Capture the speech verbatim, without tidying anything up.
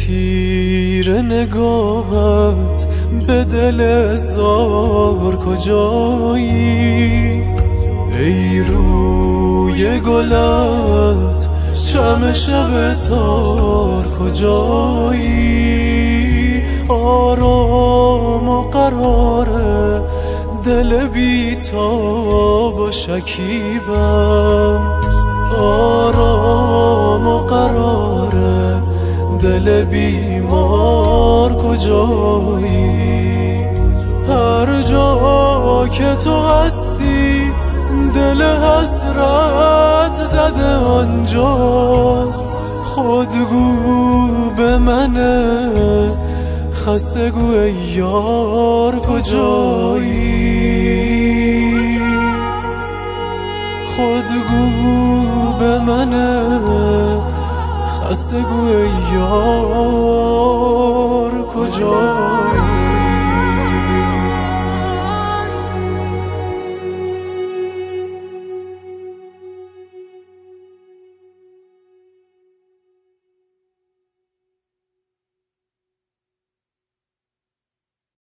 تیر نگاهت به دل زار کجایی؟ ای روی گلت شمع شب تار کجایی؟ آرام و قرار دل بی‌تاب و شکیبم، آرام و قرار دل بیمار کجایی؟ هر جا که تو هستی دل حسرت زده آنجاست. خودگو به منه خسته گو ای یار کجایی؟ خودگو به منه خسته گو ای یار کجایی؟